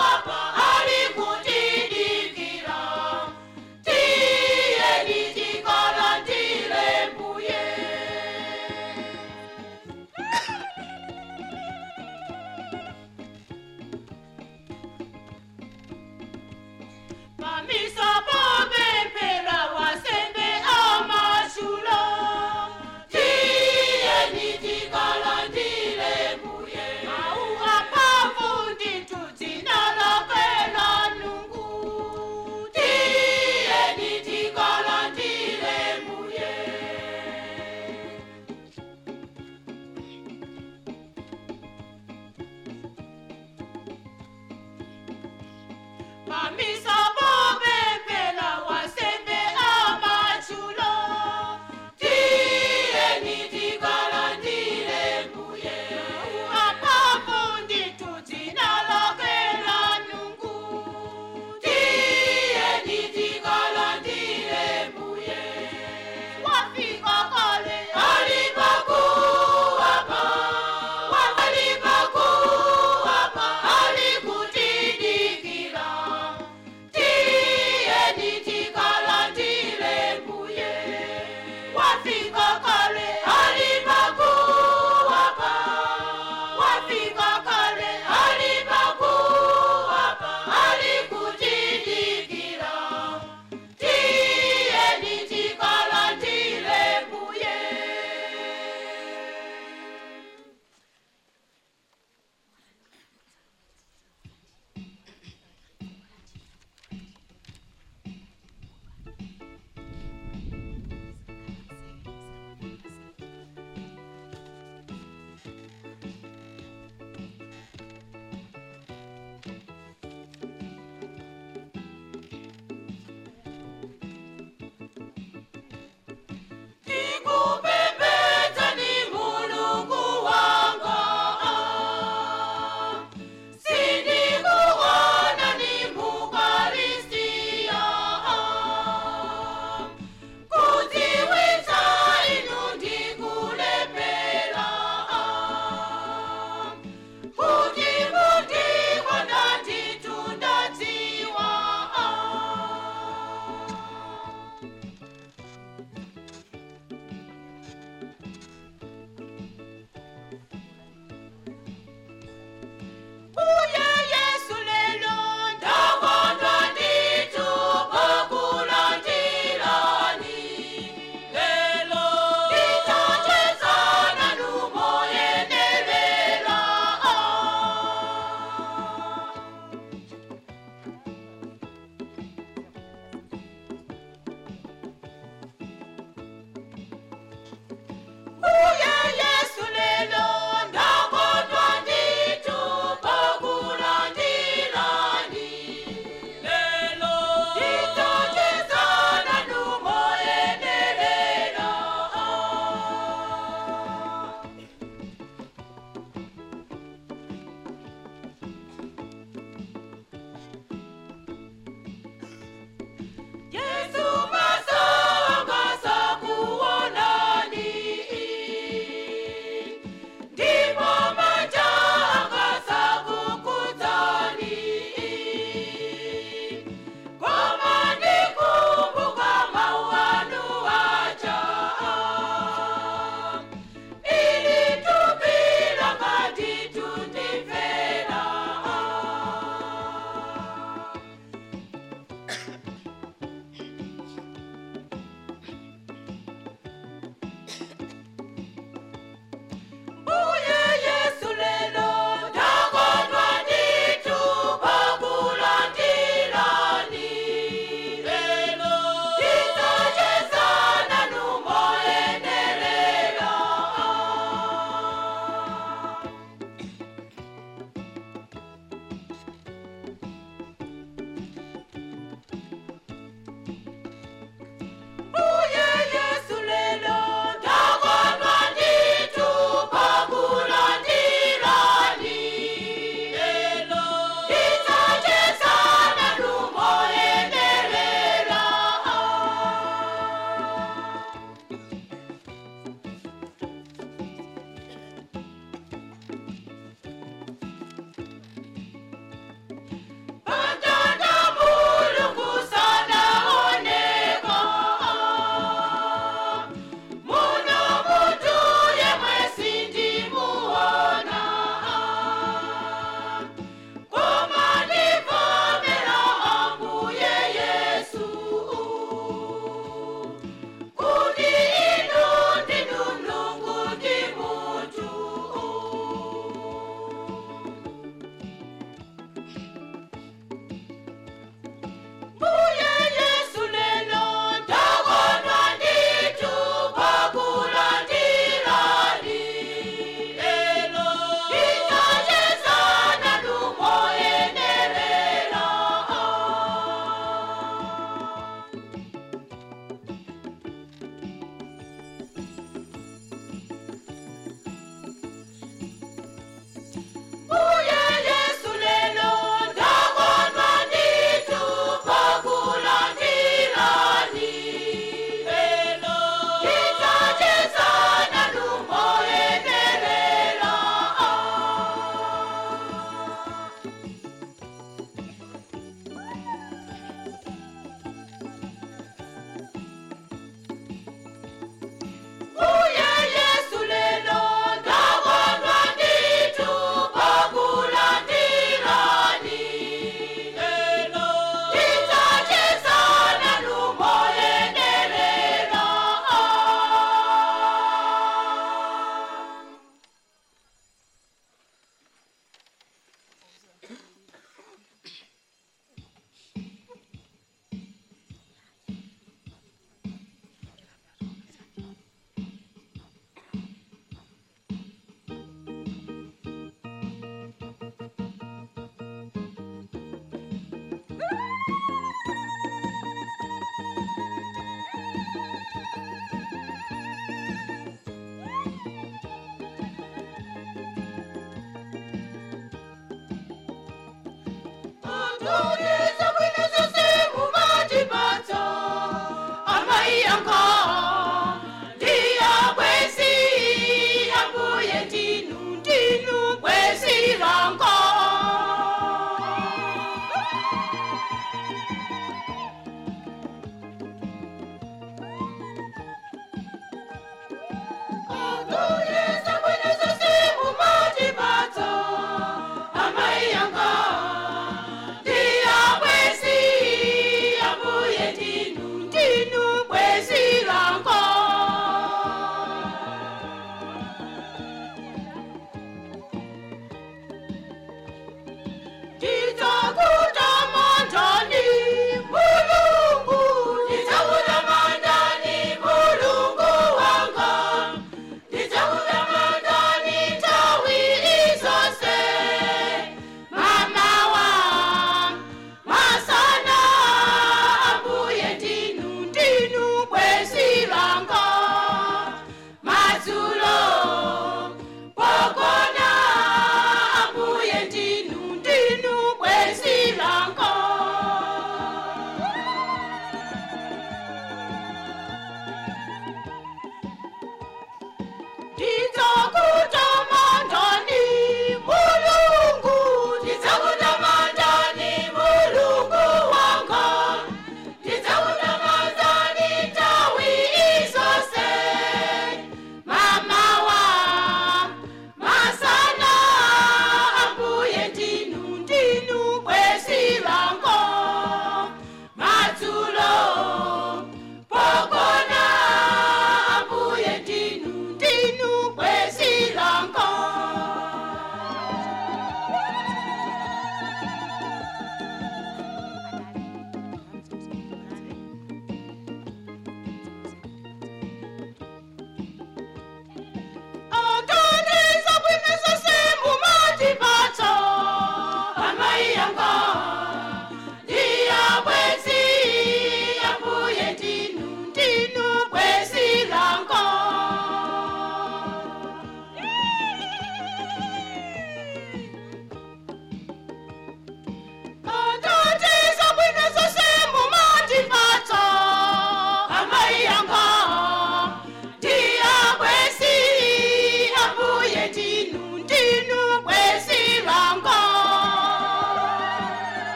Tiyeni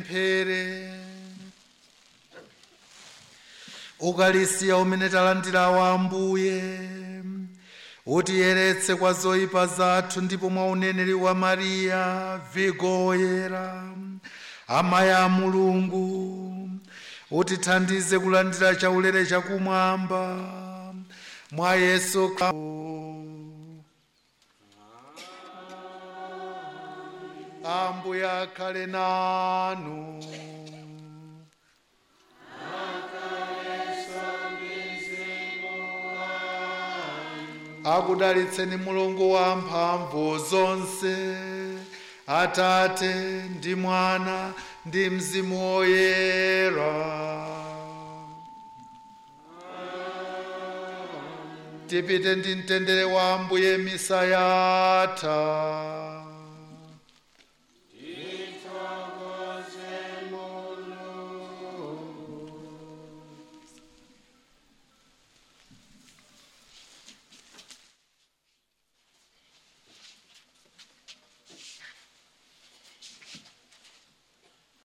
tipemphere. Ukaristiya umene talandira wa Ambuye utiyeretse kwa zoyipa zathu, ndipo mwa uneneri wa Mariya Virgo woyera amayi a Mulungu utithandize kulandira chaulere chakumwamba mwa Yesu Khristu. Ambuye akhale nanu. Akudalitseni Mulungu wamphamvu zonse, Atate ndi Mwana ndi Mzimu Woyera. Tipite ndi mtendere wa Ambuye misa yatha.